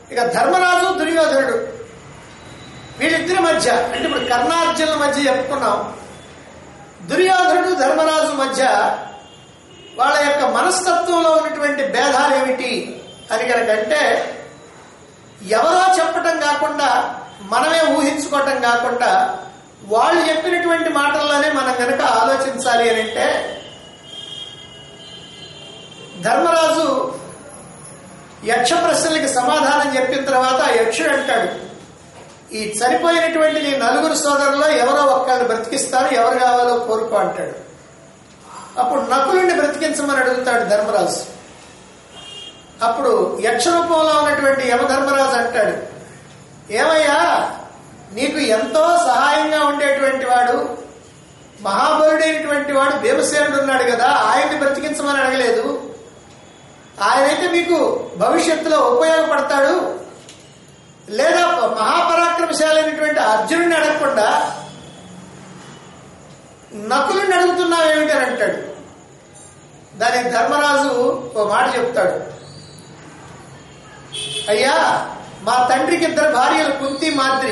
ఇక ధర్మరాజు దుర్యోధనుడు వీళ్ళిద్దరి మధ్య, అంటే ఇప్పుడు కర్ణార్జునుల మధ్య చెప్పుకున్నాం. దుర్యోధనుడు ధర్మరాజు మధ్య వాళ్ళ యొక్క మనస్తత్వంలో ఉన్నటువంటి భేదాలు ఏమిటి అని కనుకంటే, ఎవరో చెప్పటం కాకుండా మనమే ఊహించుకోవటం కాకుండా వాళ్ళు చెప్పినటువంటి మాటల్లోనే మనం కనుక ఆలోచించాలి అని అంటే, ధర్మరాజు యక్ష ప్రశ్నలకి సమాధానం చెప్పిన తర్వాత ఆ యక్షుడు అంటాడు, ఈ చనిపోయినటువంటి నీ నలుగురు సోదరుల్లో ఎవరో ఒక్కళ్ళు బ్రతికిస్తారు, ఎవరు కావాలో కోరుకో అంటాడు. అప్పుడు నకులుని బ్రతికించమని అడుగుతాడు ధర్మరాజు. అప్పుడు యక్ష రూపంలో ఉన్నటువంటి యమధర్మరాజు అంటాడు, ఏమయ్యా నీకు ఎంతో సహాయంగా ఉండేటువంటి వాడు, మహాబలుడైనటువంటి వాడు భీమసేనుడు ఉన్నాడు కదా, ఆయన్ని బ్రతికించమని అడగలేదు. ఆయనైతే మీకు భవిష్యత్తులో ఉపయోగపడతాడు. లేదా మహాపరాక్రమశాలైనటువంటి అర్జునుడిని అడగకుండా నకులుని అడుగుతున్నావేమిటి అని అంటాడు. దానికి ధర్మరాజు ఓ మాట చెప్తాడు, అయ్యా మా తండ్రికి 2 భార్యలు కుంతి మాద్రి.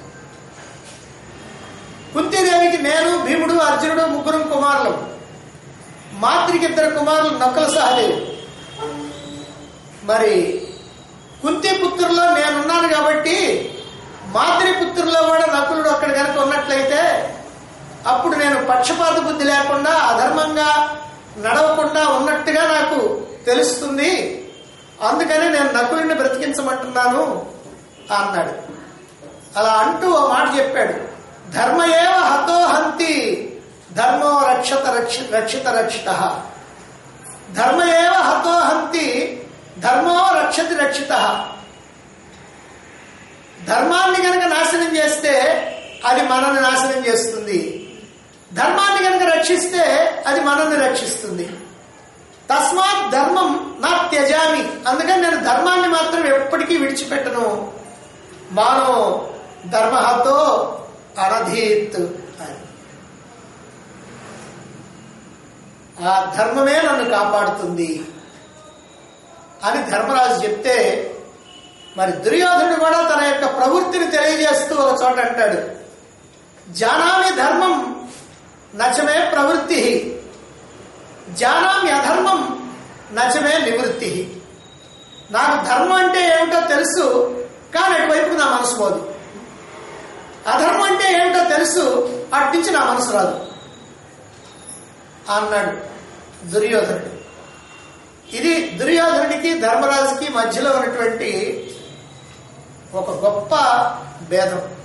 కుంతిదేవికి నేను, భీముడు, అర్జునుడు 3 కుమారులు. మాద్రికి 2 కుమారులు నకుల సహదేవి. మరి కుంతి పుత్రుల్లో నేనున్నాను కాబట్టి మాద్రి పుత్రుల్లో కూడా నకులుడు అక్కడ కనుక ఉన్నట్లయితే అప్పుడు నేను పక్షపాత బుద్ధి లేకుండా అధర్మంగా నడవకుండా ఉన్నట్టుగా నాకు తెలుస్తుంది. అందుకని నేను నకులుని బ్రతికించమంటున్నాను అన్నాడు. అలా అంటూ ఓ మాట చెప్పాడు, ధర్మయేవ హతో హంతి ధర్మో రక్షిత రక్షిత. ధర్మయేవ హతో హంతి ధర్మో రక్షతి రక్షిత. ధర్మాన్ని కనుక నాశనం చేస్తే అది మనల్ని నాశనం చేస్తుంది, ధర్మాన్ని కనుక రక్షిస్తే అది మనల్ని రక్షిస్తుంది. తస్మాత్ ధర్మం నా త్యజామి. అందుకని నేను ధర్మాన్ని మాత్రం ఎప్పటికీ విడిచిపెట్టను. మానో ధర్మహతో అనధీత్ అని. ఆ ధర్మమే నన్ను కాపాడుతుంది అని ధర్మరాజు చెప్తే, మరి దుర్యోధనుడు కూడా తన యొక్క ప్రవృత్తిని తెలియజేస్తూ ఒక చోట అంటాడు, జానామి ధర్మం నచమే ప్రవృత్తి, జానామి అధర్మం నచమే నివృత్తి. నాకు ధర్మం అంటే ఏమిటో తెలుసు, కానీ అటువైపు నా మనసు పోదు. అధర్మం అంటే ఏమిటో తెలుసు, అటు నుంచి నా మనసు రాదు అన్నాడు దుర్యోధనుడు. ఇది దుర్యోధనుడికి ధర్మరాజుకి మధ్యలో ఉన్నటువంటి ఒక గొప్ప భేదం.